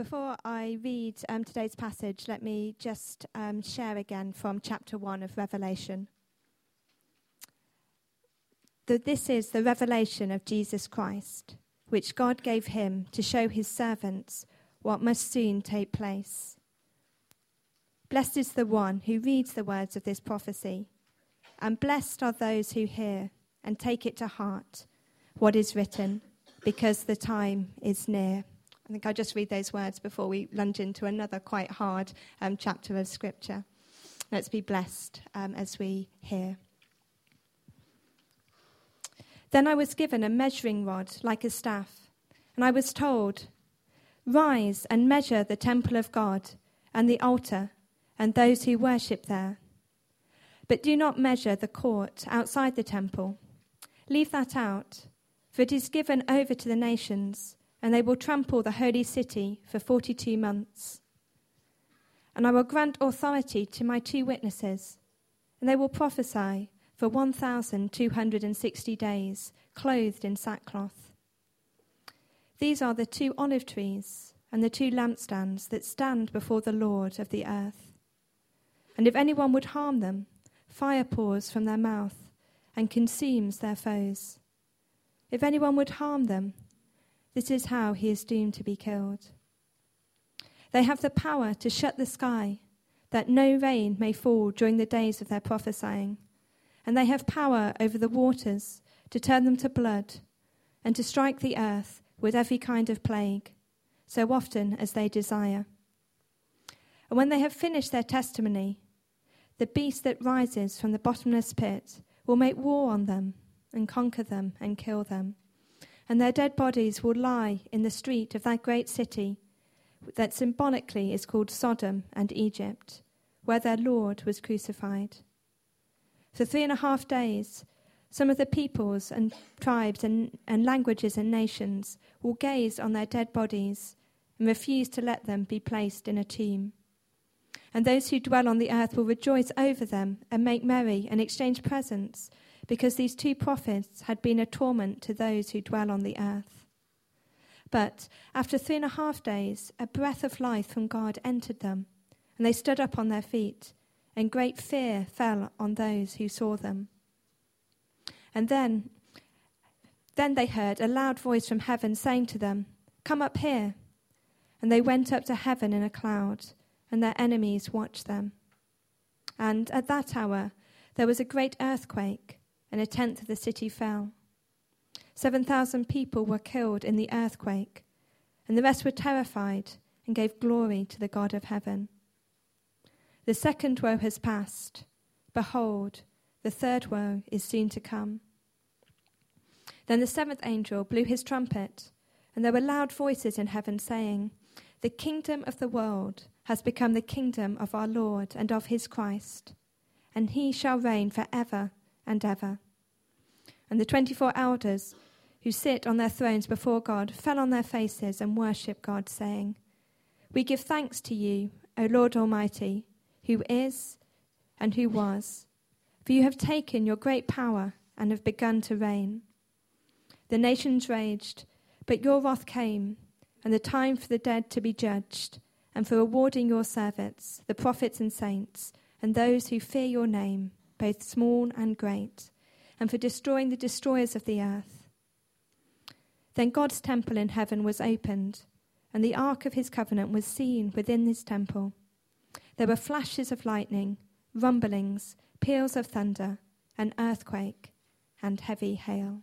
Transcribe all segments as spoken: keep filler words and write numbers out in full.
Before I read um, today's passage, let me just um, share again from chapter one of Revelation. That this is the revelation of Jesus Christ, which God gave him to show his servants what must soon take place. Blessed is the one who reads the words of this prophecy, and blessed are those who hear and take it to heart what is written, because the time is near. I think I'll just read those words before we lunge into another quite hard um, chapter of Scripture. Let's be blessed um, as we hear. Then I was given a measuring rod like a staff, and I was told, "Rise and measure the temple of God and the altar and those who worship there. But do not measure the court outside the temple. Leave that out, for it is given over to the nations, and they will trample the holy city for forty-two months. And I will grant authority to my two witnesses, and they will prophesy for one thousand two hundred sixty days, clothed in sackcloth. These are the two olive trees and the two lampstands that stand before the Lord of the earth. And if anyone would harm them, fire pours from their mouth and consumes their foes. If anyone would harm them, this is how he is doomed to be killed. They have the power to shut the sky, that no rain may fall during the days of their prophesying. And they have power over the waters to turn them to blood, and to strike the earth with every kind of plague, so often as they desire. And when they have finished their testimony, the beast that rises from the bottomless pit will make war on them and conquer them and kill them. And their dead bodies will lie in the street of that great city that symbolically is called Sodom and Egypt, where their Lord was crucified. For three and a half days, some of the peoples and tribes and, and languages and nations will gaze on their dead bodies and refuse to let them be placed in a tomb. And those who dwell on the earth will rejoice over them and make merry and exchange presents, because these two prophets had been a torment to those who dwell on the earth. But after three and a half days, a breath of life from God entered them, and they stood up on their feet, and great fear fell on those who saw them. And then, then they heard a loud voice from heaven saying to them, "Come up here." And they went up to heaven in a cloud, and their enemies watched them. And at that hour there was a great earthquake, and a tenth of the city fell. Seven thousand people were killed in the earthquake, and the rest were terrified and gave glory to the God of heaven. The second woe has passed. Behold, the third woe is soon to come. Then the seventh angel blew his trumpet, and there were loud voices in heaven saying, "The kingdom of the world has become the kingdom of our Lord and of his Christ, and he shall reign for ever and ever." And the twenty-four elders who sit on their thrones before God fell on their faces and worshipped God, saying, "We give thanks to you, O Lord Almighty, who is and who was, for you have taken your great power and have begun to reign. The nations raged, but your wrath came, and the time for the dead to be judged, and for rewarding your servants, the prophets and saints, and those who fear your name, both small and great, and for destroying the destroyers of the earth." Then God's temple in heaven was opened, and the ark of his covenant was seen within his temple. There were flashes of lightning, rumblings, peals of thunder, an earthquake, and heavy hail.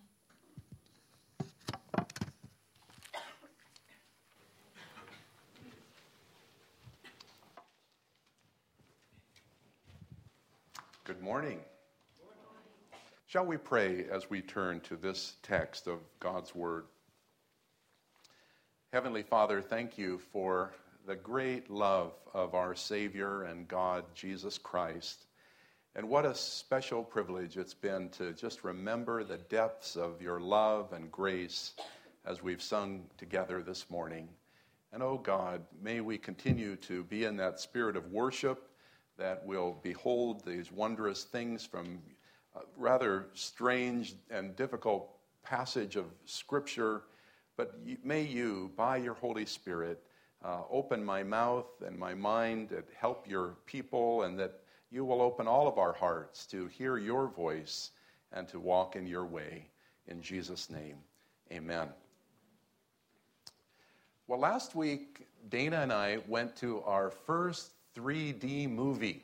Good morning. Shall we pray as we turn to this text of God's Word? Heavenly Father, thank you for the great love of our Savior and God, Jesus Christ. And what a special privilege it's been to just remember the depths of your love and grace as we've sung together this morning. And oh God, may we continue to be in that spirit of worship that will behold these wondrous things from a rather strange and difficult passage of Scripture. But may you, by your Holy Spirit, uh, open my mouth and my mind and help your people, and that you will open all of our hearts to hear your voice and to walk in your way. In Jesus' name, amen. Well, last week, Dana and I went to our first three D movie.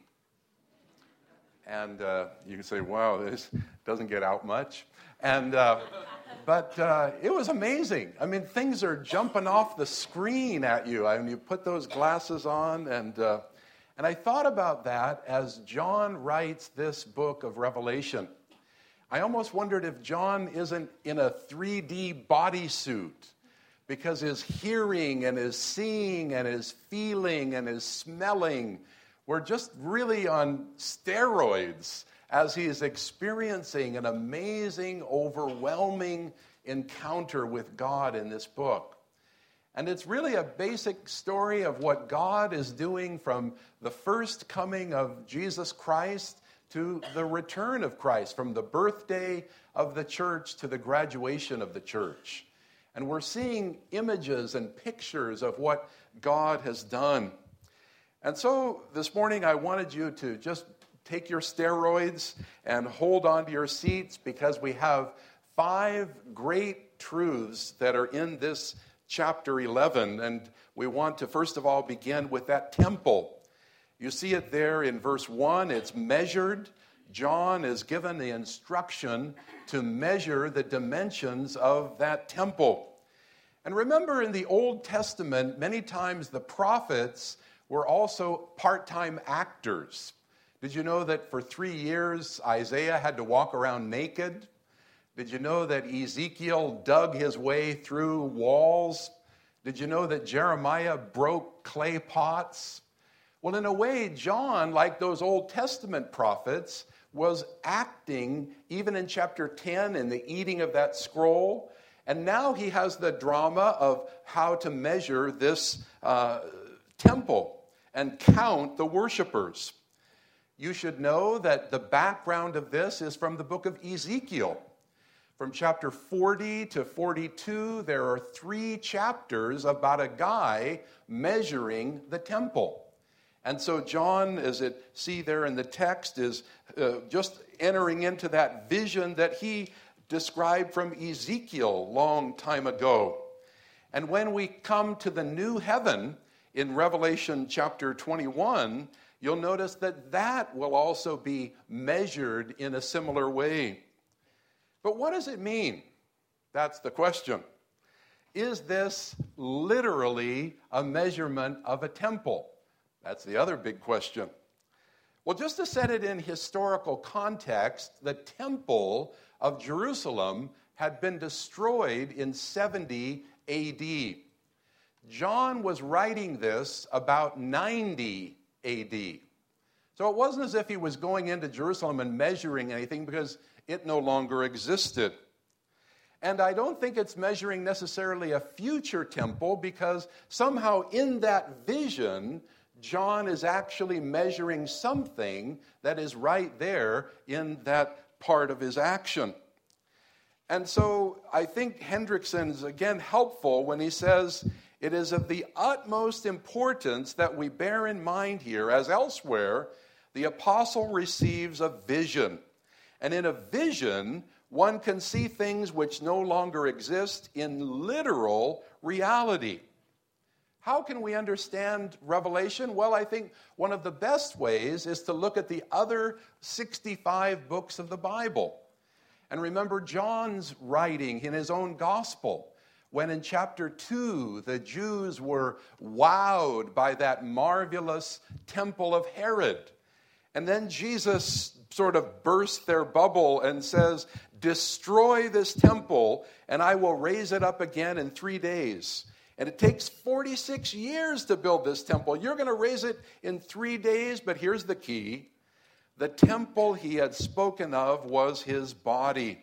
And uh, you can say, wow, this doesn't get out much. And uh, But uh, it was amazing. I mean, things are jumping off the screen at you. I mean, you put those glasses on, and uh, and I thought about that as John writes this book of Revelation. I almost wondered if John isn't in a three D bodysuit, because his hearing and his seeing and his feeling and his smelling were just really on steroids as he is experiencing an amazing, overwhelming encounter with God in this book. And it's really a basic story of what God is doing from the first coming of Jesus Christ to the return of Christ, from the birthday of the church to the graduation of the church. And we're seeing images and pictures of what God has done. And so this morning I wanted you to just take your steroids and hold on to your seats, because we have five great truths that are in this chapter eleven. And we want to first of all begin with that temple. You see it there in verse one. It's measured. John is given the instruction to measure the dimensions of that temple. And remember, in the Old Testament, many times the prophets were also part-time actors. Did you know that for three years Isaiah had to walk around naked? Did you know that Ezekiel dug his way through walls? Did you know that Jeremiah broke clay pots? Well, in a way, John, like those Old Testament prophets, was acting even in chapter ten in the eating of that scroll. And now he has the drama of how to measure this uh, temple and count the worshipers. You should know that the background of this is from the book of Ezekiel. From chapter forty to forty-two, there are three chapters about a guy measuring the temple. And so John, as it see there in the text, is uh, just entering into that vision that he described from Ezekiel long time ago. And when we come to the new heaven in Revelation chapter twenty-one, you'll notice that that will also be measured in a similar way. But what does it mean? That's the question. Is this literally a measurement of a temple? That's the other big question. Well, just to set it in historical context, the temple of Jerusalem had been destroyed in seventy A D. John was writing this about ninety A D. So it wasn't as if he was going into Jerusalem and measuring anything, because it no longer existed. And I don't think it's measuring necessarily a future temple, because somehow in that vision, John is actually measuring something that is right there in that part of his action. And so I think Hendrickson is again helpful when he says it is of the utmost importance that we bear in mind here, as elsewhere, the apostle receives a vision. And in a vision, one can see things which no longer exist in literal reality. How can we understand Revelation? Well, I think one of the best ways is to look at the other sixty-five books of the Bible. And remember John's writing in his own gospel, when in chapter two, the Jews were wowed by that marvelous temple of Herod. And then Jesus sort of bursts their bubble and says, destroy this temple, and I will raise it up again in three days. And it takes forty-six years to build this temple. You're going to raise it in three days, but here's the key. The temple he had spoken of was his body.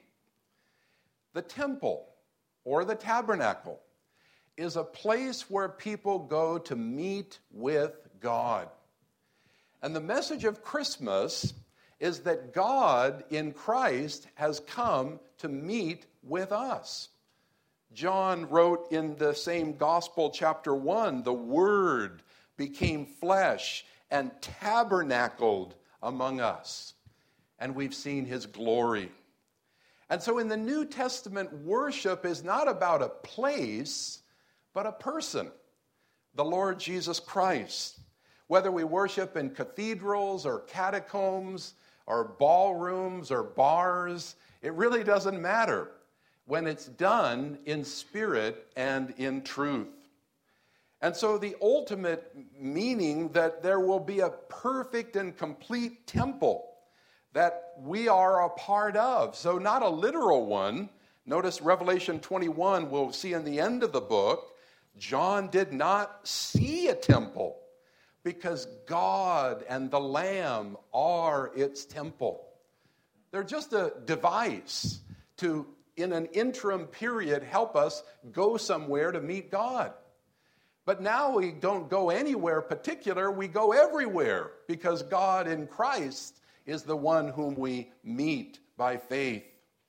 The temple, or the tabernacle, is a place where people go to meet with God. And the message of Christmas is that God in Christ has come to meet with us. John wrote in the same gospel, chapter one, the Word became flesh and tabernacled among us, and we've seen his glory. And so in the New Testament, worship is not about a place, but a person, the Lord Jesus Christ. Whether we worship in cathedrals or catacombs or ballrooms or bars, it really doesn't matter when it's done in spirit and in truth. And so the ultimate meaning that there will be a perfect and complete temple that we are a part of. So not a literal one. Notice Revelation twenty-one, we'll see in the end of the book, John did not see a temple because God and the Lamb are its temple. They're just a device to, in an interim period, help us go somewhere to meet God. But now we don't go anywhere particular, we go everywhere because God in Christ is the one whom we meet by faith.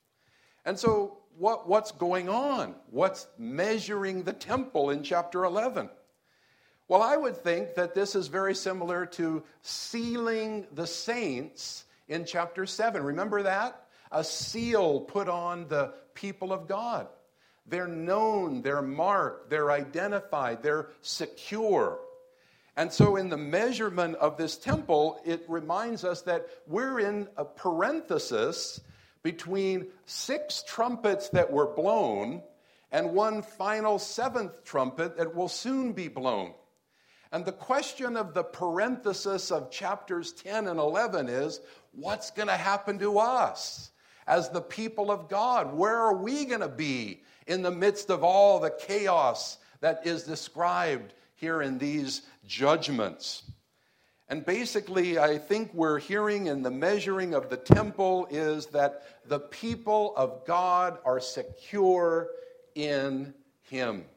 And so what, what's going on? What's measuring the temple in chapter eleven? Well, I would think that this is very similar to sealing the saints in chapter seven. Remember that? A seal put on the people of God. They're known, they're marked, they're identified, they're secure. And so in the measurement of this temple, it reminds us that we're in a parenthesis between six trumpets that were blown and one final seventh trumpet that will soon be blown. And the question of the parenthesis of chapters ten and eleven is, what's going to happen to us as the people of God? Where are we going to be in the midst of all the chaos that is described here in these judgments? And basically, I think we're hearing in the measuring of the temple is that the people of God are secure in him.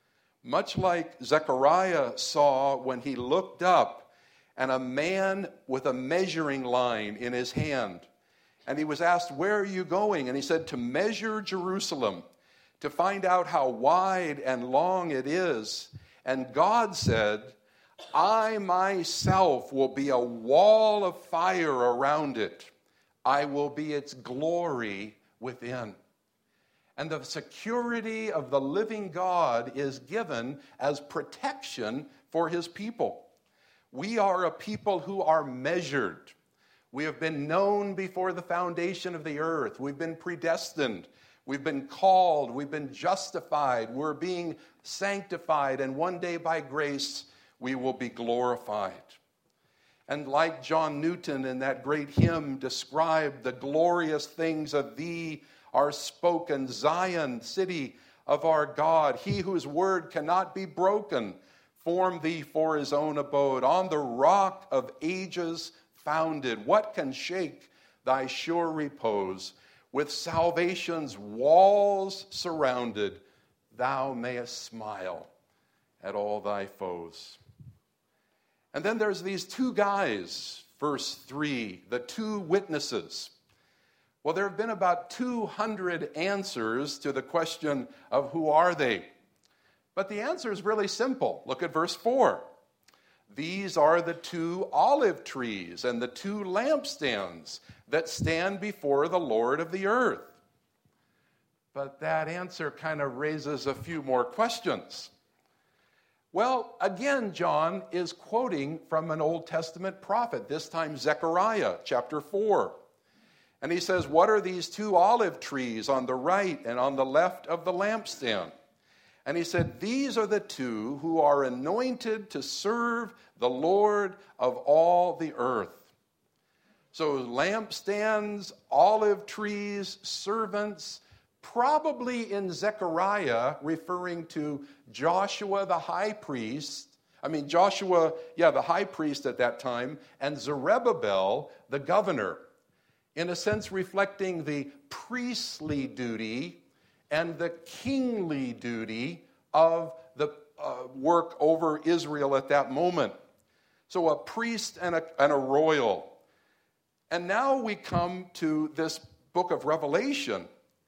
Much like Zechariah saw when he looked up and a man with a measuring line in his hand. And he was asked, "Where are you going?" And he said, "To measure Jerusalem, to find out how wide and long it is." And God said, "I myself will be a wall of fire around it. I will be its glory within." And the security of the living God is given as protection for his people. We are a people who are measured. We have been known before the foundation of the earth. We've been predestined. We've been called. We've been justified. We're being sanctified. And one day by grace, we will be glorified. And like John Newton in that great hymn described, the glorious things of thee are spoken, Zion, city of our God. He whose word cannot be broken, formed thee for his own abode. On the rock of ages founded, what can shake thy sure repose? With salvation's walls surrounded, thou mayest smile at all thy foes. And then there's these two guys, verse three, the two witnesses. Well, there have been about two hundred answers to the question of who are they. But the answer is really simple. Look at verse four. These are the two olive trees and the two lampstands that stand before the Lord of the earth. But that answer kind of raises a few more questions. Well, again, John is quoting from an Old Testament prophet, this time Zechariah chapter four. And he says, "What are these two olive trees on the right and on the left of the lampstand?" And he said, "These are the two who are anointed to serve the Lord of all the earth." So lampstands, olive trees, servants, probably in Zechariah referring to Joshua the high priest. I mean, Joshua, yeah, the high priest at that time, and Zerubbabel, the governor. In a sense, reflecting the priestly duty and the kingly duty of the uh, work over Israel at that moment. So a priest and a, and a royal. And now we come to this book of Revelation.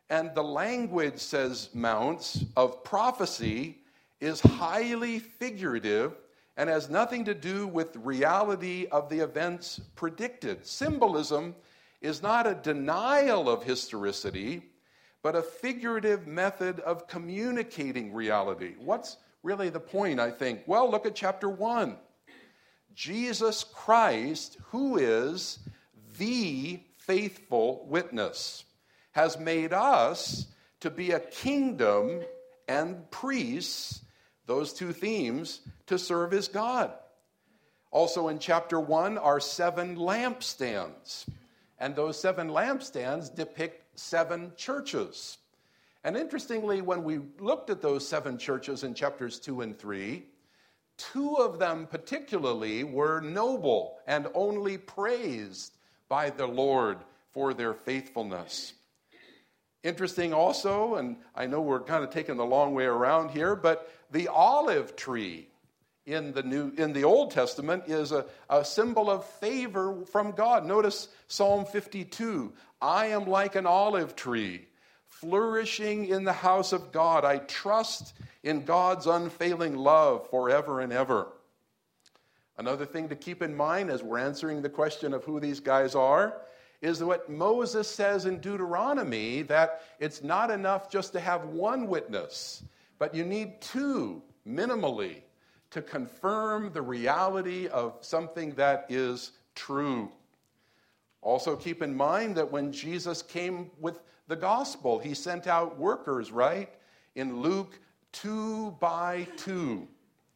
And the language, says Mounce, of prophecy is highly figurative and has nothing to do with the reality of the events predicted. Symbolism is not a denial of historicity, but a figurative method of communicating reality. What's really the point, I think? Well, look at chapter one. Jesus Christ, who is the faithful witness, has made us to be a kingdom and priests, those two themes, to serve as God. Also in chapter one are seven lampstands. And those seven lampstands depict seven churches. And interestingly, when we looked at those seven churches in chapters two and three, two of them particularly were noble and only praised by the Lord for their faithfulness. Interesting also, and I know we're kind of taking the long way around here, but the olive tree in the New in the Old Testament is a, a symbol of favor from God. Notice Psalm fifty-two. I am like an olive tree, flourishing in the house of God. I trust in God's unfailing love forever and ever. Another thing to keep in mind as we're answering the question of who these guys are is what Moses says in Deuteronomy, that it's not enough just to have one witness, but you need two, minimally, to confirm the reality of something that is true. Also keep in mind that when Jesus came with the gospel, he sent out workers, right? In Luke, two by two.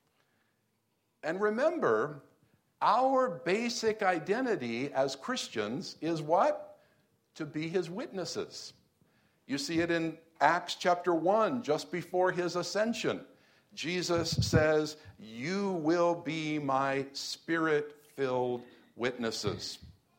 And remember, our basic identity as Christians is what? To be his witnesses. You see it in Acts chapter one, just before his ascension. Jesus says, you will be my spirit-filled witnesses.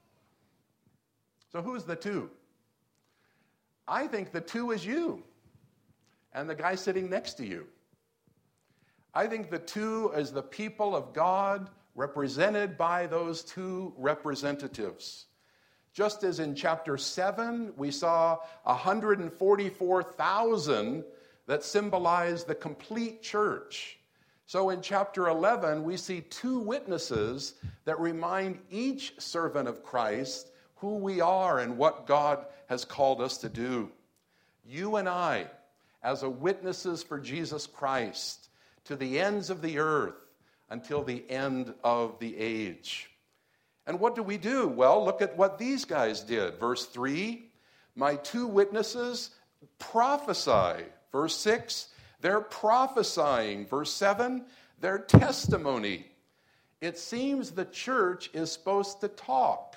So who's the two? I think the two is you and the guy sitting next to you. I think the two is the people of God represented by those two representatives. Just as in chapter seven, we saw one hundred forty-four thousand that symbolize the complete church. So in chapter eleven, we see two witnesses that remind each servant of Christ who we are and what God has called us to do. You and I, as a witnesses for Jesus Christ, to the ends of the earth, until the end of the age. And what do we do? Well, look at what these guys did. Verse three, my two witnesses prophesy. Verse six, they're prophesying. Verse seven, their testimony. It seems the church is supposed to talk.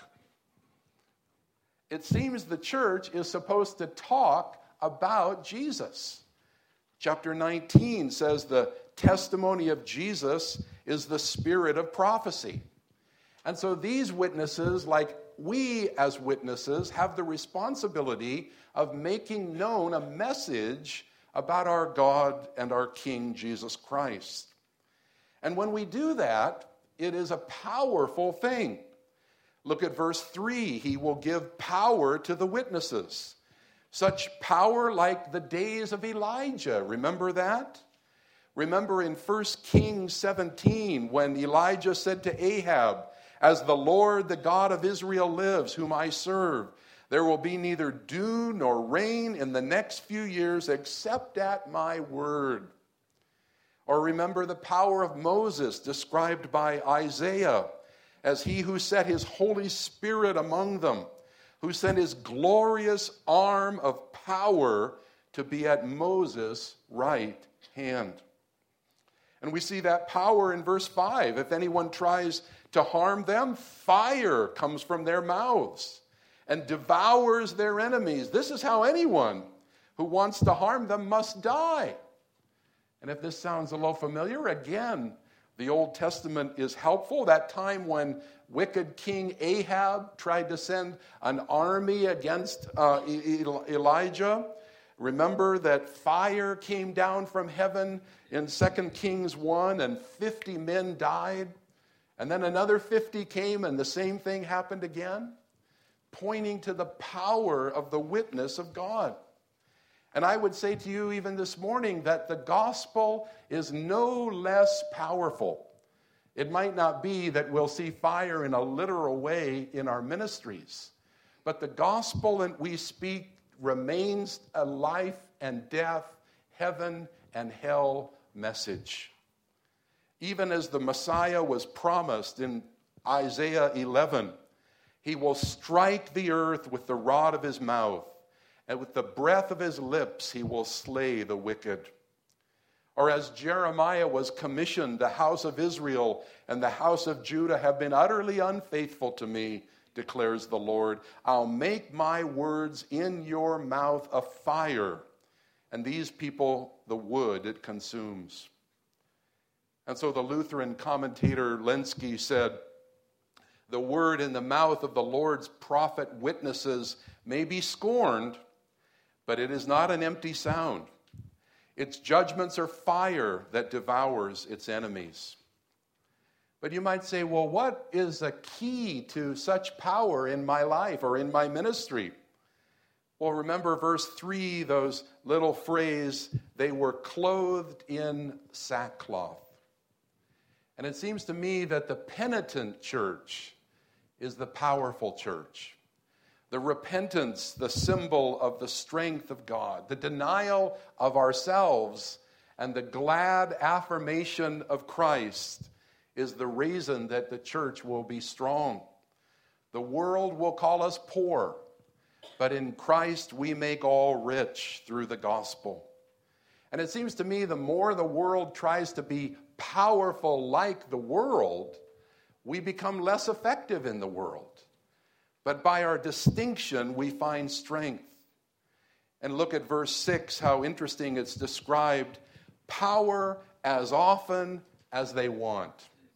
It seems the church is supposed to talk about Jesus. Chapter nineteen says the testimony of Jesus is the spirit of prophecy. And so these witnesses, like we as witnesses, have the responsibility of making known a message about our God and our King, Jesus Christ. And when we do that, it is a powerful thing. Look at verse three. He will give power to the witnesses. Such power like the days of Elijah. Remember that? Remember in First Kings seventeen, when Elijah said to Ahab, as the Lord, the God of Israel lives, whom I serve, there will be neither dew nor rain in the next few years except at my word. Or remember the power of Moses described by Isaiah as he who set his Holy Spirit among them, who sent his glorious arm of power to be at Moses' right hand. And we see that power in verse five. If anyone tries to harm them, fire comes from their mouths and devours their enemies. This is how anyone who wants to harm them must die. And if this sounds a little familiar, again, the Old Testament is helpful. That time when wicked King Ahab tried to send an army against uh, Elijah. Remember that fire came down from heaven in Second Kings one, and fifty men died. And then another fifty came, and the same thing happened again, pointing to the power of the witness of God. And I would say to you even this morning that the gospel is no less powerful. It might not be that we'll see fire in a literal way in our ministries, but the gospel that we speak remains a life and death, heaven and hell message. Even as the Messiah was promised in Isaiah eleven, he will strike the earth with the rod of his mouth, and with the breath of his lips he will slay the wicked. Or as Jeremiah was commissioned, the house of Israel and the house of Judah have been utterly unfaithful to me, declares the Lord. I'll make my words in your mouth a fire, and these people the wood it consumes. And so the Lutheran commentator Lenski said, the word in the mouth of the Lord's prophet witnesses may be scorned, but it is not an empty sound. Its judgments are fire that devours its enemies. But you might say, well, what is the key to such power in my life or in my ministry? Well, remember verse three, those little phrase, they were clothed in sackcloth. And it seems to me that the penitent church is the powerful church. The repentance, the symbol of the strength of God, the denial of ourselves, and the glad affirmation of Christ is the reason that the church will be strong. The world will call us poor, but in Christ we make all rich through the gospel. And it seems to me the more the world tries to be powerful like the world, we become less effective in the world. But by our distinction, we find strength. And look at verse six, how interesting it's described. Power as often as they want.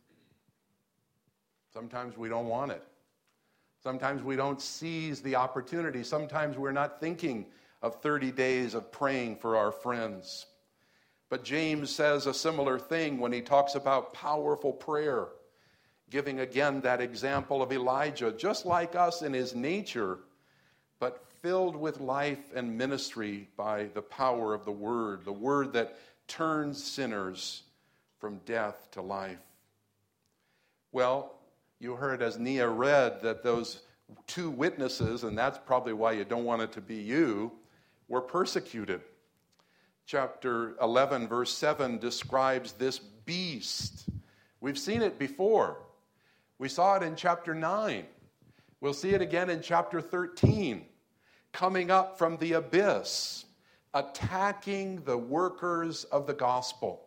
Sometimes we don't want it. Sometimes we don't seize the opportunity. Sometimes we're not thinking of thirty days of praying for our friends. But James says a similar thing when he talks about powerful prayer, giving again that example of Elijah, just like us in his nature, but filled with life and ministry by the power of the word, the word that turns sinners from death to life. Well, you heard as Nia read that those two witnesses, and that's probably why you don't want it to be you, were persecuted. Chapter eleven, verse seven describes this beast. We've seen it before. We saw it in chapter nine. We'll see it again in chapter thirteen, coming up from the abyss, attacking the workers of the gospel.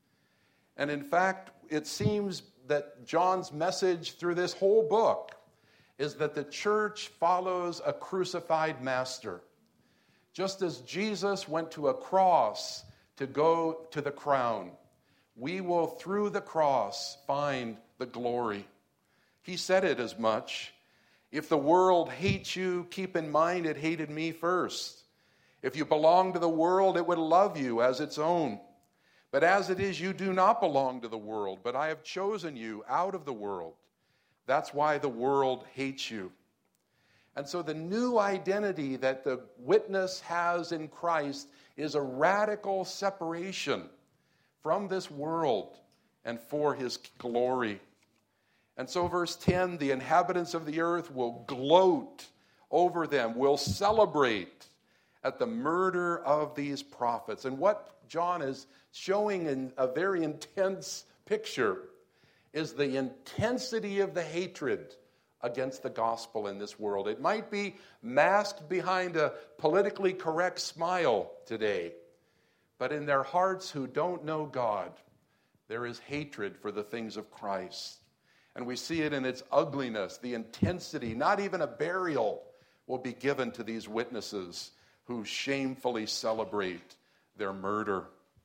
And in fact, it seems that John's message through this whole book is that the church follows a crucified master. Just as Jesus went to a cross to go to the crown, we will through the cross find the glory. He said it as much. If the world hates you, keep in mind it hated me first. If you belong to the world, it would love you as its own. But as it is, you do not belong to the world, but I have chosen you out of the world. That's why the world hates you. And so the new identity that the witness has in Christ is a radical separation from this world and for his glory. And so verse ten, the inhabitants of the earth will gloat over them, will celebrate at the murder of these prophets. And what John is showing in a very intense picture is the intensity of the hatred against the gospel in this world. It might be masked behind a politically correct smile today, but in their hearts who don't know God, there is hatred for the things of Christ. And we see it in its ugliness, the intensity. Not even a burial will be given to these witnesses who shamefully celebrate their murder.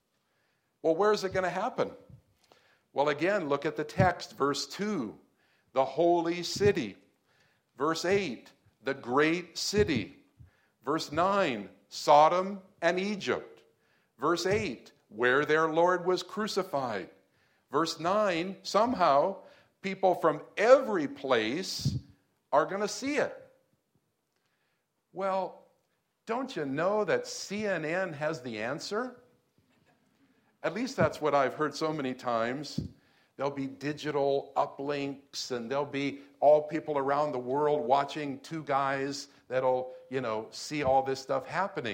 Well, where is it going to happen? Well, again, look at the text, verse two, the holy city. Verse eight, the great city. Verse nine, Sodom and Egypt. Verse eight, where their Lord was crucified. Verse nine, somehow people from every place are going to see it. Well, Don't you know that C N N has the answer? At least that's what I've heard so many times. There'll be digital uplinks, and there'll be all people around the world watching two guys that'll, you know, see all this stuff happening.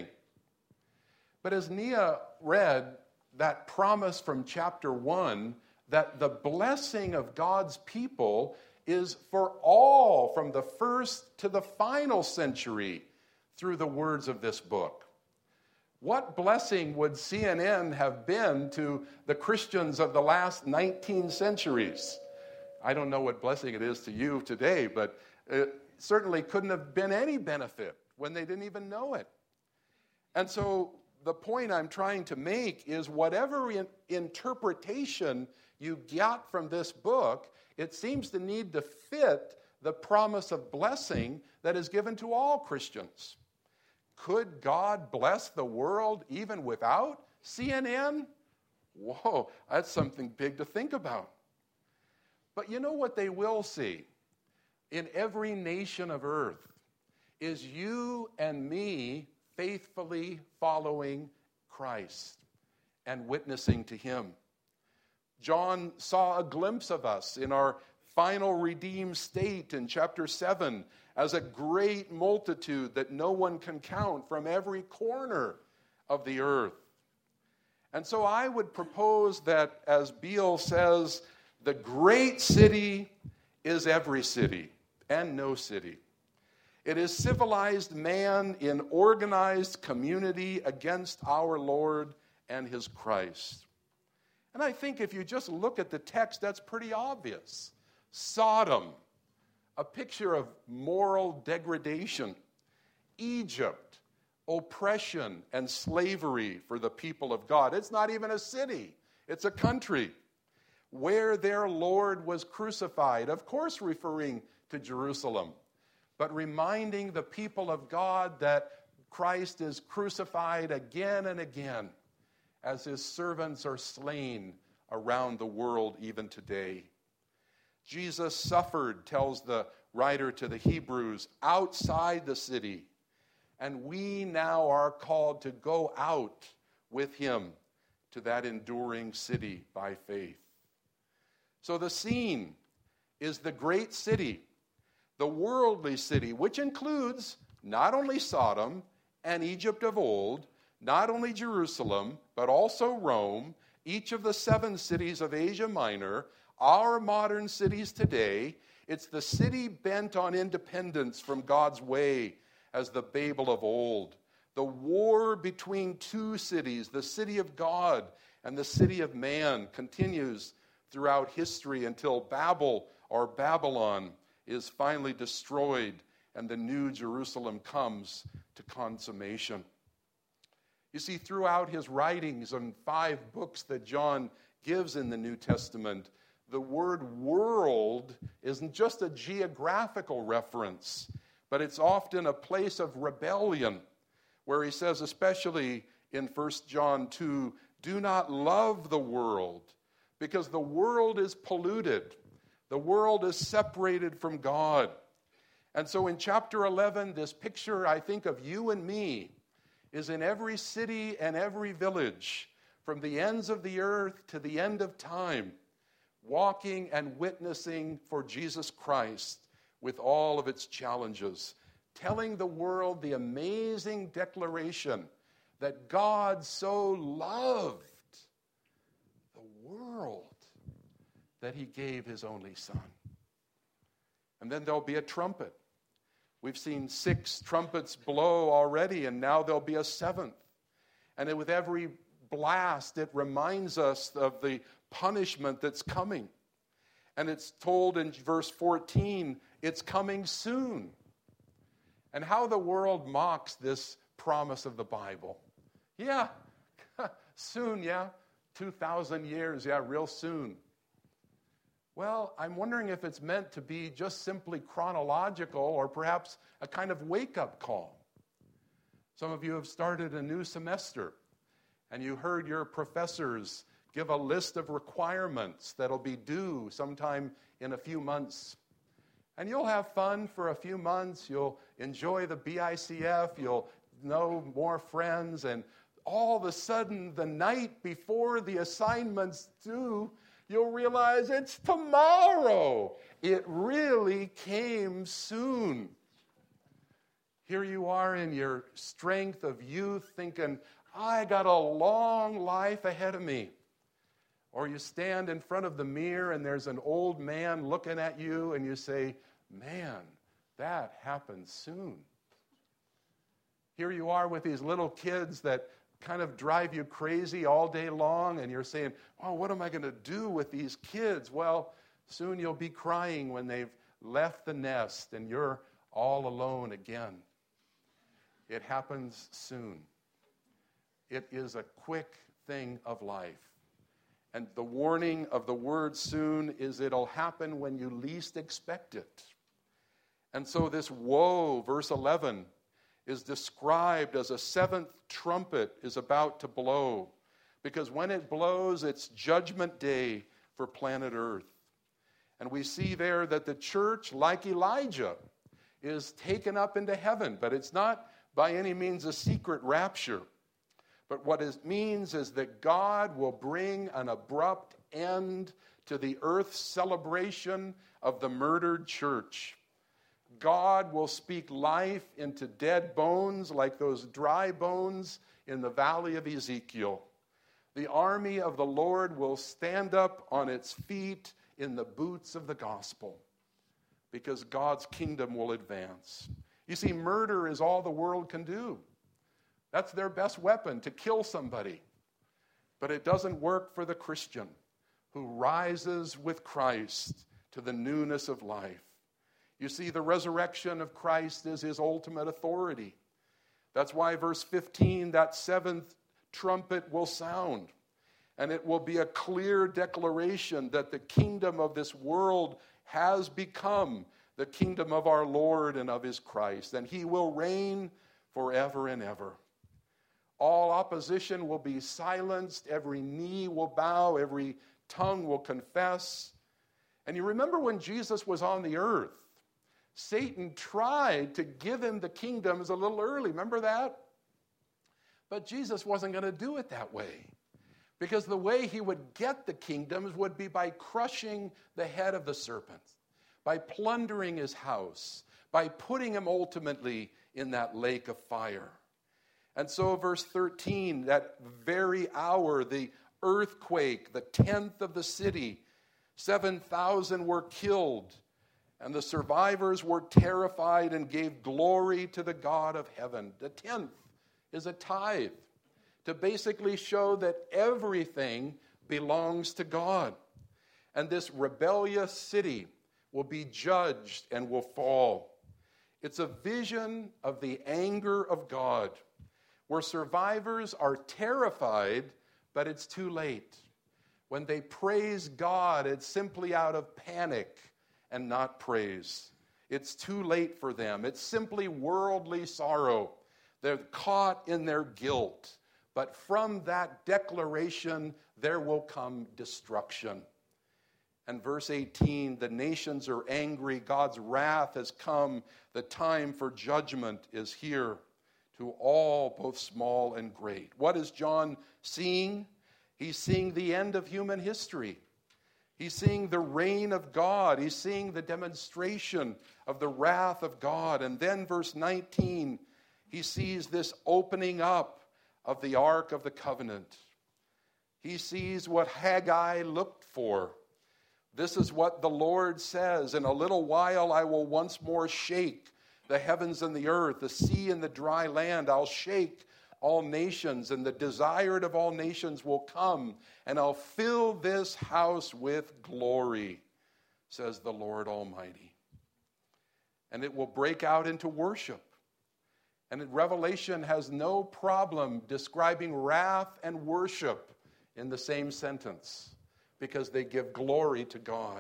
But as Nia read that promise from chapter one, that the blessing of God's people is for all from the first to the final century through the words of this book. What blessing would C N N have been to the Christians of the last nineteen centuries? I don't know what blessing it is to you today, but it certainly couldn't have been any benefit when they didn't even know it. And so the point I'm trying to make is whatever in- interpretation you got from this book, it seems to need to fit the promise of blessing that is given to all Christians. Could God bless the world even without C N N? Whoa, that's something big to think about. But you know what they will see in every nation of earth is you and me faithfully following Christ and witnessing to him. John saw a glimpse of us in our final redeemed state in chapter seven as a great multitude that no one can count from every corner of the earth. And so I would propose that, as Beale says, the great city is every city and no city. It is civilized man in organized community against our Lord and his Christ. And I think if you just look at the text, that's pretty obvious. Sodom, a picture of moral degradation. Egypt, oppression and slavery for the people of God. It's not even a city, it's a country where their Lord was crucified, of course referring to Jerusalem, but reminding the people of God that Christ is crucified again and again as his servants are slain around the world even today. Jesus suffered, tells the writer to the Hebrews, outside the city, and we now are called to go out with him to that enduring city by faith. So the scene is the great city, the worldly city, which includes not only Sodom and Egypt of old, not only Jerusalem, but also Rome, each of the seven cities of Asia Minor, our modern cities today. It's the city bent on independence from God's way as the Babel of old. The war between two cities, the city of God and the city of man, continues throughout history until Babel or Babylon is finally destroyed and the new Jerusalem comes to consummation. You see, throughout his writings on five books that John gives in the New Testament, the word world isn't just a geographical reference, but it's often a place of rebellion, where he says, especially in First John two, do not love the world, because the world is polluted. The world is separated from God. And so in chapter eleven, this picture, I think, of you and me is in every city and every village, from the ends of the earth to the end of time, walking and witnessing for Jesus Christ with all of its challenges, telling the world the amazing declaration that God so loved the world that he gave his only son. And then there'll be a trumpet. We've seen six trumpets blow already, and now there'll be a seventh. And with every blast, it reminds us of the punishment that's coming. And it's told in verse fourteen, it's coming soon. And how the world mocks this promise of the Bible. Yeah, soon, yeah. two thousand years, yeah, real soon. Well, I'm wondering if it's meant to be just simply chronological or perhaps a kind of wake-up call. Some of you have started a new semester, and you heard your professors give a list of requirements that'll be due sometime in a few months. And you'll have fun for a few months. You'll enjoy the B I C F. You'll no more friends, and all of a sudden, the night before the assignment's due, you'll realize it's tomorrow. It really came soon. Here you are in your strength of youth thinking, I got a long life ahead of me. Or you stand in front of the mirror and there's an old man looking at you and you say, man, that happened soon. Here you are with these little kids that kind of drive you crazy all day long, and you're saying, oh, what am I going to do with these kids? Well, soon you'll be crying when they've left the nest and you're all alone again. It happens soon. It is a quick thing of life. And the warning of the word soon is it'll happen when you least expect it. And so this woe, verse eleven, is described as a seventh trumpet is about to blow. Because when it blows, it's judgment day for planet Earth. And we see there that the church, like Elijah, is taken up into heaven. But it's not by any means a secret rapture. But what it means is that God will bring an abrupt end to the earth's celebration of the murdered church. God will speak life into dead bones like those dry bones in the valley of Ezekiel. The army of the Lord will stand up on its feet in the boots of the gospel because God's kingdom will advance. You see, murder is all the world can do. That's their best weapon, to kill somebody. But it doesn't work for the Christian who rises with Christ to the newness of life. You see, the resurrection of Christ is his ultimate authority. That's why verse fifteen, that seventh trumpet will sound. And it will be a clear declaration that the kingdom of this world has become the kingdom of our Lord and of his Christ. And he will reign forever and ever. All opposition will be silenced. Every knee will bow. Every tongue will confess. And you remember when Jesus was on the earth, Satan tried to give him the kingdoms a little early. Remember that? But Jesus wasn't going to do it that way. Because the way he would get the kingdoms would be by crushing the head of the serpent, by plundering his house, by putting him ultimately in that lake of fire. And so verse thirteen, that very hour, the earthquake, the tenth of the city, seven thousand were killed. And the survivors were terrified and gave glory to the God of heaven. The tenth is a tithe to basically show that everything belongs to God. And this rebellious city will be judged and will fall. It's a vision of the anger of God, where survivors are terrified, but it's too late. When they praise God, it's simply out of panic and not praise. It's too late for them. It's simply worldly sorrow. They're caught in their guilt. But from that declaration, there will come destruction. And verse eighteen, the nations are angry. God's wrath has come. The time for judgment is here to all, both small and great. What is John seeing? He's seeing the end of human history. He's seeing the reign of God. He's seeing the demonstration of the wrath of God. And then verse nineteen, he sees this opening up of the Ark of the Covenant. He sees what Haggai looked for. This is what the Lord says, in a little while I will once more shake the heavens and the earth, the sea and the dry land. I'll shake all nations, and the desired of all nations will come, and I'll fill this house with glory, says the Lord Almighty. And it will break out into worship. And Revelation has no problem describing wrath and worship in the same sentence, because they give glory to God.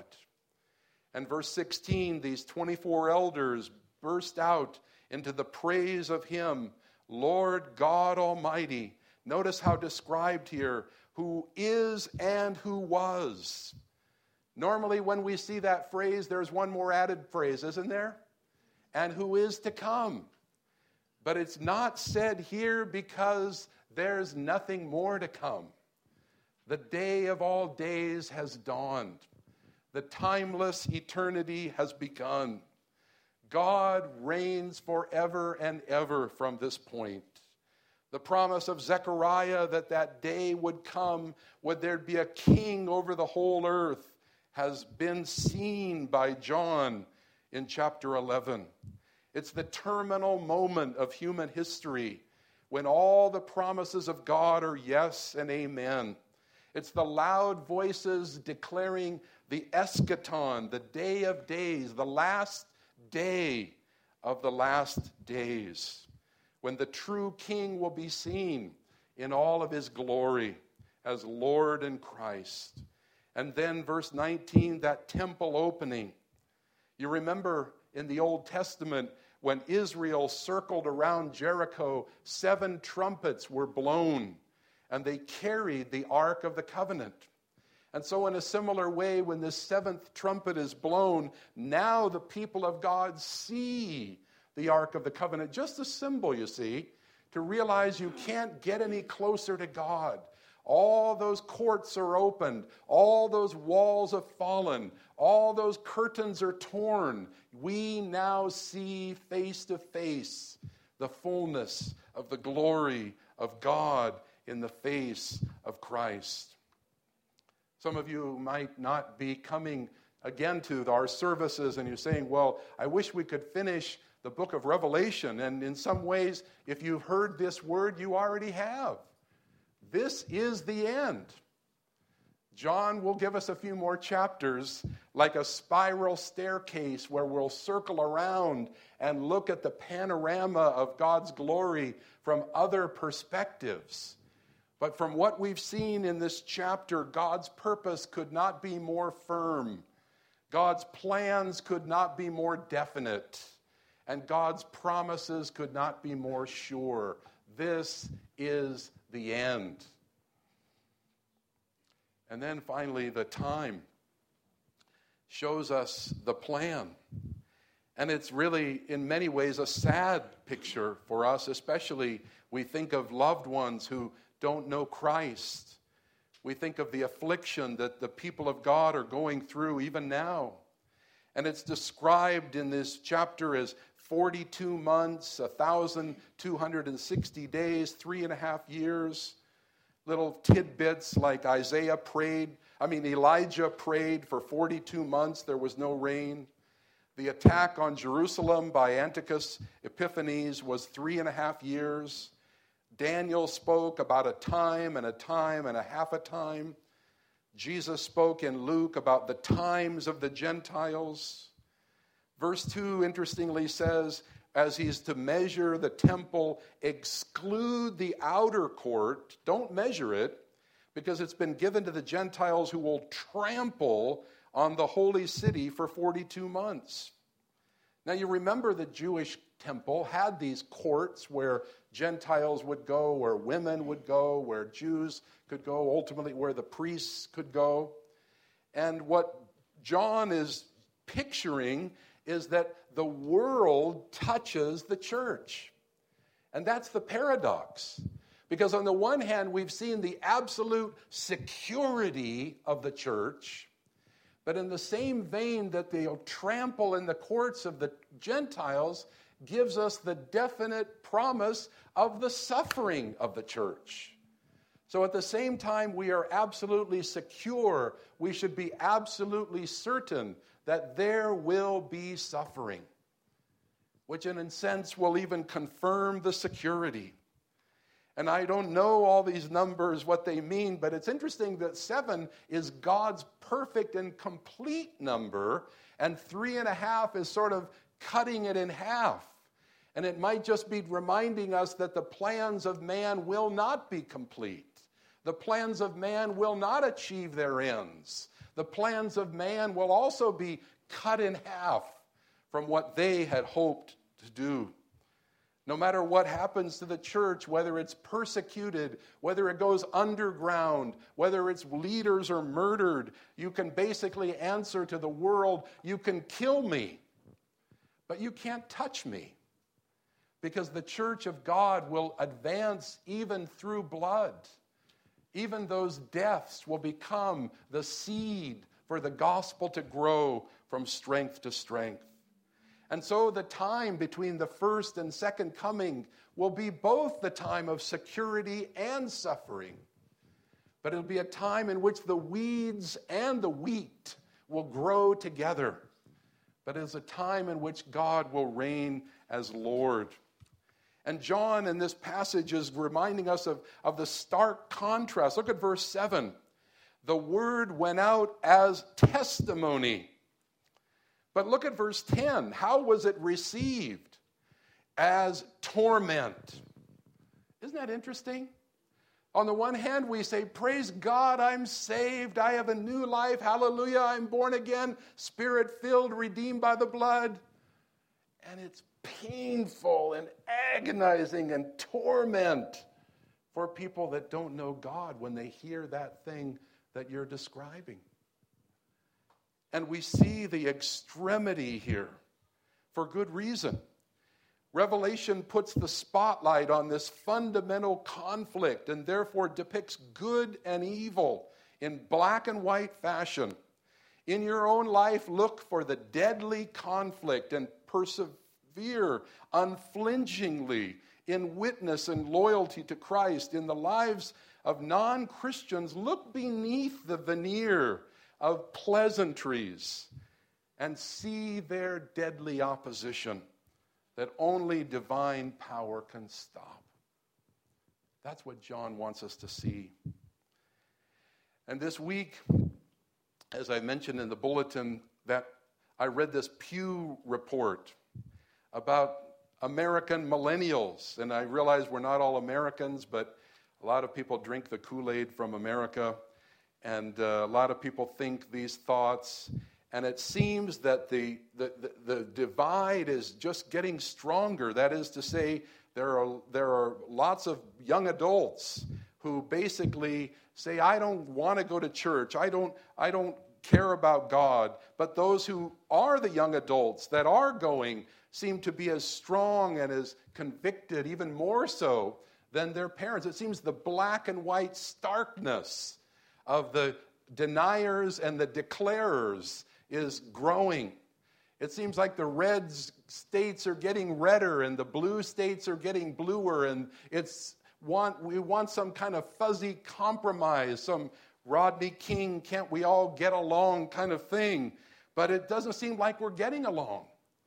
And verse sixteen, these twenty-four elders burst out into the praise of him, Lord God Almighty. Notice how described here, who is and who was. Normally when we see that phrase, there's one more added phrase, isn't there? And who is to come. But it's not said here because there's nothing more to come. The day of all days has dawned. The timeless eternity has begun. God reigns forever and ever from this point. The promise of Zechariah that that day would come, would there be a king over the whole earth, has been seen by John in chapter eleven. It's the terminal moment of human history when all the promises of God are yes and amen. It's the loud voices declaring the eschaton, the day of days, the last day of the last days, when the true king will be seen in all of his glory as Lord and Christ. And then verse nineteen, that temple opening. You remember in the Old Testament when Israel circled around Jericho, seven trumpets were blown and they carried the Ark of the Covenant. And so in a similar way, when the seventh trumpet is blown, now the people of God see the Ark of the Covenant. Just a symbol, you see, to realize you can't get any closer to God. All those courts are opened. All those walls have fallen. All those curtains are torn. We now see face to face the fullness of the glory of God in the face of Christ. Some of you might not be coming again to our services and you're saying, well, I wish we could finish the book of Revelation. And in some ways, if you've heard this word, you already have. This is the end. John will give us a few more chapters, like a spiral staircase where we'll circle around and look at the panorama of God's glory from other perspectives. But from what we've seen in this chapter, God's purpose could not be more firm. God's plans could not be more definite. And God's promises could not be more sure. This is the end. And then finally, the time shows us the plan. And it's really, in many ways, a sad picture for us, especially we think of loved ones who don't know Christ. We think of the affliction that the people of God are going through even now. And it's described in this chapter as forty-two months, one thousand two hundred sixty days, three and a half years. Little tidbits like Isaiah prayed, I mean Elijah prayed for forty-two months, there was no rain. The attack on Jerusalem by Antiochus Epiphanes was three and a half years. Daniel spoke about a time and a time and a half a time. Jesus spoke in Luke about the times of the Gentiles. Verse two, interestingly, says, as he's to measure the temple, exclude the outer court. Don't measure it, because it's been given to the Gentiles who will trample on the holy city for forty-two months. Now, you remember the Jewish temple had these courts where Gentiles would go, where women would go, where Jews could go, ultimately where the priests could go. And what John is picturing is that the world touches the church. And that's the paradox. Because on the one hand, we've seen the absolute security of the church, but in the same vein that they'll trample in the courts of the Gentiles gives us the definite promise of the suffering of the church. So at the same time, we are absolutely secure. We should be absolutely certain that there will be suffering, which in a sense will even confirm the security. And I don't know all these numbers, what they mean, but it's interesting that seven is God's perfect and complete number, and three and a half is sort of cutting it in half. And it might just be reminding us that the plans of man will not be complete. The plans of man will not achieve their ends. The plans of man will also be cut in half from what they had hoped to do. No matter what happens to the church, whether it's persecuted, whether it goes underground, whether its leaders are murdered, you can basically answer to the world, you can kill me, but you can't touch me. because the church of God will advance even through blood. Even those deaths will become the seed for the gospel to grow from strength to strength. And so the time between the first and second coming will be both the time of security and suffering. But it'll be a time in which the weeds and the wheat will grow together. But it's a time in which God will reign as Lord. And John in this passage is reminding us of, of the stark contrast. Look at verse seven. The word went out as testimony. But look at verse ten. How was it received? As torment. Isn't that interesting? On the one hand, we say, praise God, I'm saved. I have a new life. Hallelujah, I'm born again, spirit-filled, redeemed by the blood. And it's painful and agonizing and torment for people that don't know God when they hear that thing that you're describing. And we see the extremity here for good reason. Revelation puts the spotlight on this fundamental conflict and therefore depicts good and evil in black and white fashion. In your own life, look for the deadly conflict and persevere unflinchingly in witness and loyalty to Christ. In the lives of non-Christians, look beneath the veneer of pleasantries and see their deadly opposition that only divine power can stop. That's what John wants us to see. And this week, as I mentioned in the bulletin, that I read this Pew report about American millennials. And I realize we're not all Americans, but a lot of people drink the Kool-Aid from America. And uh, a lot of people think these thoughts. And it seems that the, the, the, the divide is just getting stronger. That is to say, there are, there are lots of young adults who basically say, I don't want to go to church. I don't, I don't care about God. But those who are the young adults that are going seem to be as strong and as convicted, even more so, than their parents. It seems the black and white starkness of the deniers and the declarers is growing. It seems like the red states are getting redder and the blue states are getting bluer, and it's want we want some kind of fuzzy compromise, some Rodney King, can't we all get along kind of thing. But it doesn't seem like we're getting along.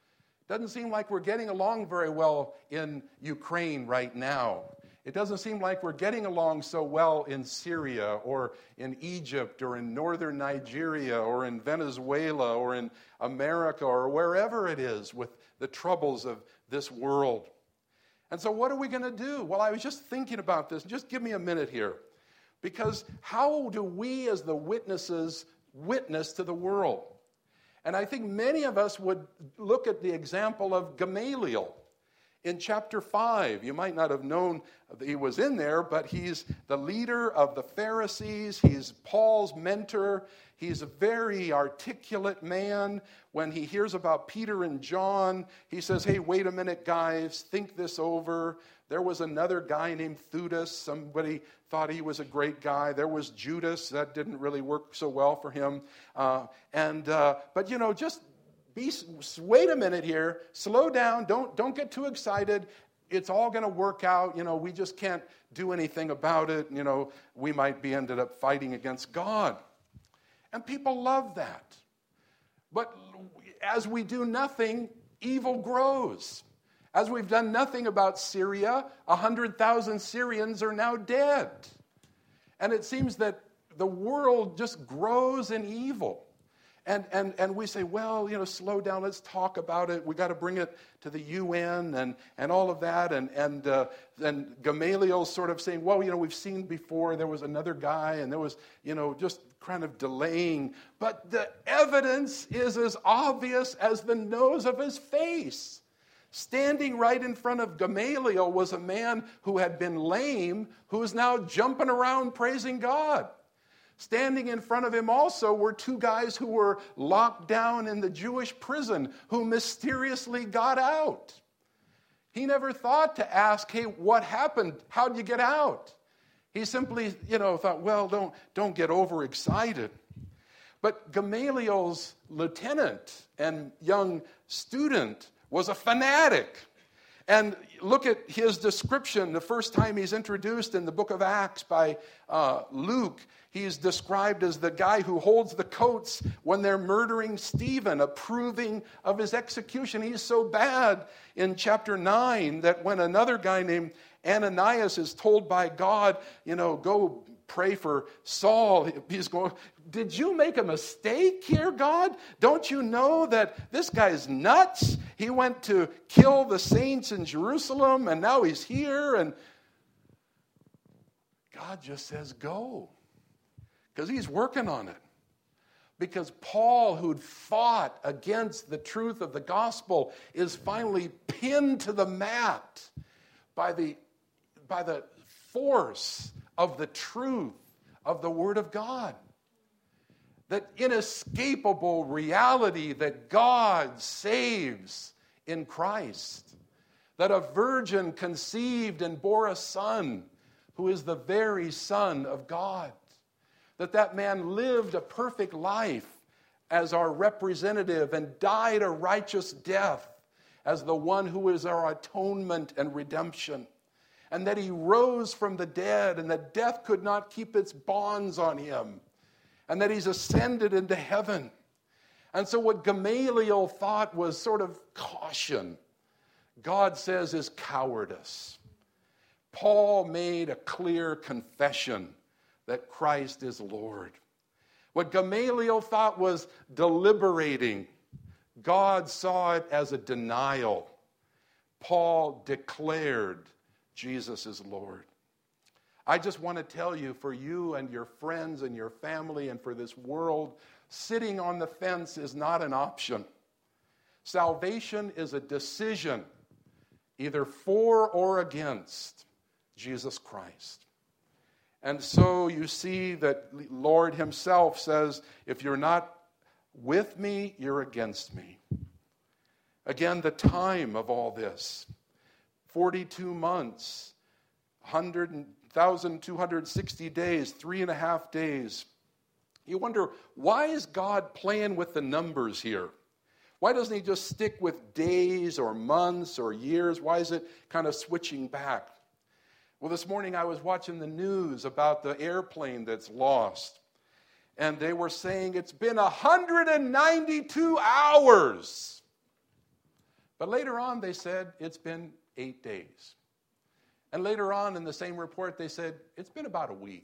It doesn't seem like we're getting along very well in Ukraine right now. It doesn't seem like we're getting along so well in Syria or in Egypt or in northern Nigeria or in Venezuela or in America or wherever it is with the troubles of this world. And so what are we going to do? Well, I was just thinking about this. Just give me a minute here. Because how do we as the witnesses witness to the world? And I think many of us would look at the example of Gamaliel. In chapter five, you might not have known that he was in there, but he's the leader of the Pharisees. He's Paul's mentor. He's a very articulate man. When he hears about Peter and John, he says, hey, wait a minute, guys, think this over. There was another guy named Theudas. Somebody thought he was a great guy. There was Judas. That didn't really work so well for him. Uh, and uh, But, you know, just Be, wait a minute here, slow down, don't, don't get too excited. It's all going to work out. You know, we just can't do anything about it. You know, we might be ended up fighting against God. And people love that. But as we do nothing, evil grows. As we've done nothing about Syria, one hundred thousand Syrians are now dead. And it seems that the world just grows in evil. And, and and we say, well, you know, slow down, let's talk about it. We got to bring it to the U N and, and all of that. And and uh, and Gamaliel's sort of saying, well, you know, we've seen before, there was another guy, and there was, you know, just kind of delaying. But the evidence is as obvious as the nose of his face. Standing right in front of Gamaliel was a man who had been lame, who is now jumping around praising God. Standing in front of him also were two guys who were locked down in the Jewish prison, who mysteriously got out. He never thought to ask, hey, what happened? How'd you get out? He simply, you know, thought, well, don't, don't get overexcited. But Gamaliel's lieutenant and young student was a fanatic. And look at his description the first time he's introduced in the book of Acts by uh, Luke. He's described as the guy who holds the coats when they're murdering Stephen, approving of his execution. He's so bad in chapter nine that when another guy named Ananias is told by God, you know, go pray for Saul, he's going, did you make a mistake here, God? Don't you know that this guy's nuts? He went to kill the saints in Jerusalem, and now he's here. And God just says, go. Because he's working on it. Because Paul, who'd fought against the truth of the gospel, is finally pinned to the mat by the, by the force of the truth of the Word of God. That inescapable reality that God saves in Christ. That a virgin conceived and bore a son who is the very Son of God. That that man lived a perfect life as our representative and died a righteous death as the one who is our atonement and redemption. And that he rose from the dead and that death could not keep its bonds on him. And that he's ascended into heaven. And so what Gamaliel thought was sort of caution, God says is cowardice. Paul made a clear confession that Christ is Lord. What Gamaliel thought was deliberating, God saw it as a denial. Paul declared Jesus is Lord. I just want to tell you, for you and your friends and your family and for this world, sitting on the fence is not an option. Salvation is a decision, either for or against Jesus Christ. And so you see that Lord himself says, if you're not with me, you're against me. Again, the time of all this, forty-two months, one thousand two hundred sixty days, three and a half days. You wonder, why is God playing with the numbers here? Why doesn't he just stick with days or months or years? Why is it kind of switching back? Well, this morning I was watching the news about the airplane that's lost. And they were saying it's been one hundred ninety-two hours. But later on they said it's been eight days. And later on in the same report they said it's been about a week.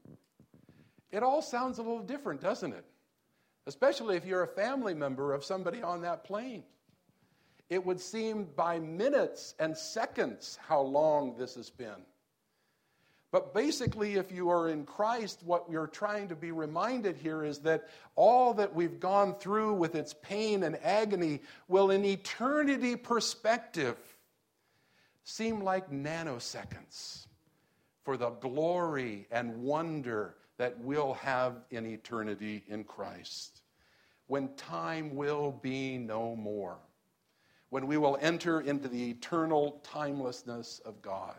It all sounds a little different, doesn't it? Especially if you're a family member of somebody on that plane. It would seem by minutes and seconds how long this has been. But basically, if you are in Christ, what we're trying to be reminded here is that all that we've gone through with its pain and agony will, in eternity perspective, seem like nanoseconds for the glory and wonder that we'll have in eternity in Christ. When time will be no more. When we will enter into the eternal timelessness of God.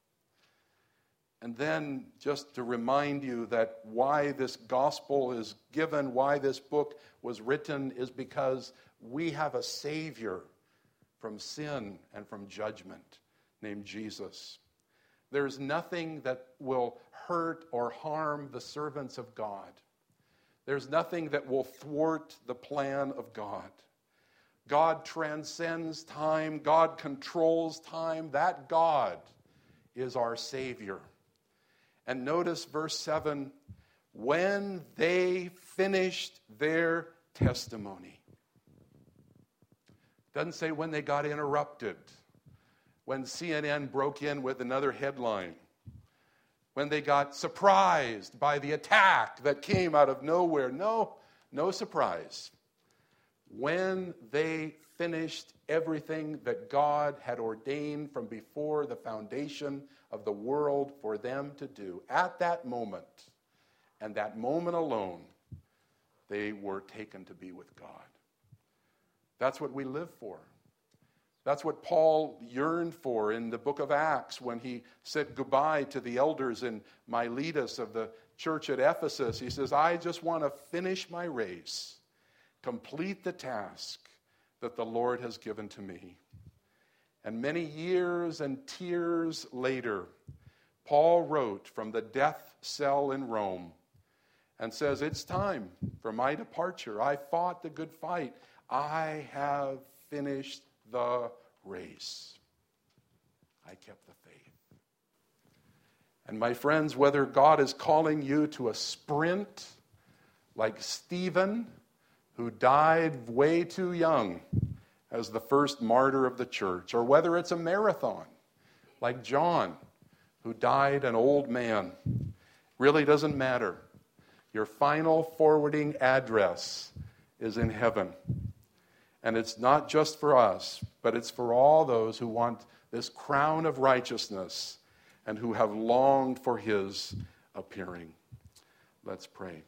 And then just to remind you that why this gospel is given, why this book was written, is because we have a Savior from sin and from judgment named Jesus. There's nothing that will hurt or harm the servants of God. There's nothing that will thwart the plan of God. God transcends time. God controls time. That God is our Savior. And notice verse seven, when they finished their testimony. Doesn't say when they got interrupted. When C N N broke in with another headline. When they got surprised by the attack that came out of nowhere. No, no surprise. When they finished everything that God had ordained from before the foundation of the world for them to do. At that moment, and that moment alone, they were taken to be with God. That's what we live for. That's what Paul yearned for in the book of Acts when he said goodbye to the elders in Miletus of the church at Ephesus. He says, I just want to finish my race, complete the task that the Lord has given to me. And many years and tears later, Paul wrote from the death cell in Rome and says, it's time for my departure. I fought the good fight. I have finished the race. I kept the faith. And my friends, whether God is calling you to a sprint like Stephen, who died way too young as the first martyr of the church, or whether it's a marathon like John, who died an old man, really doesn't matter. Your final forwarding address is in heaven. And it's not just for us, but it's for all those who want this crown of righteousness and who have longed for his appearing. Let's pray.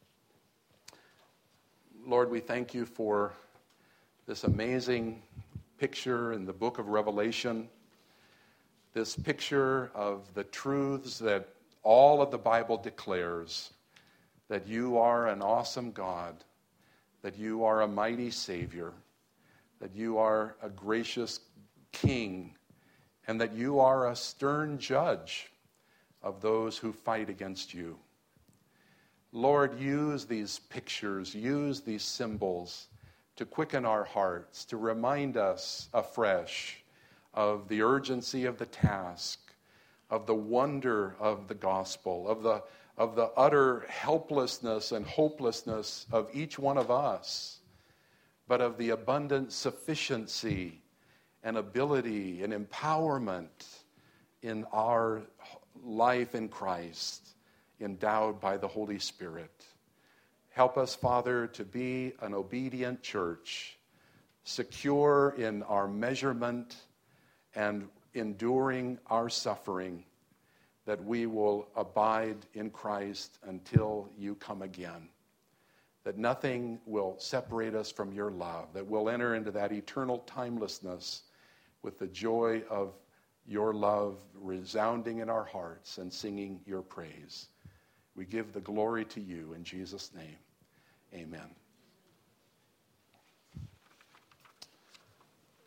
Lord, we thank you for this amazing picture in the book of Revelation, this picture of the truths that all of the Bible declares, that you are an awesome God, that you are a mighty Savior, that you are a gracious King, and that you are a stern judge of those who fight against you. Lord, use these pictures, use these symbols to quicken our hearts, to remind us afresh of the urgency of the task, of the wonder of the gospel, of the, of the utter helplessness and hopelessness of each one of us, but of the abundant sufficiency and ability and empowerment in our life in Christ, endowed by the Holy Spirit. Help us, Father, to be an obedient church, secure in our measurement and enduring our suffering, that we will abide in Christ until you come again. That nothing will separate us from your love, that we'll enter into that eternal timelessness with the joy of your love resounding in our hearts and singing your praise. We give the glory to you in Jesus' name. Amen.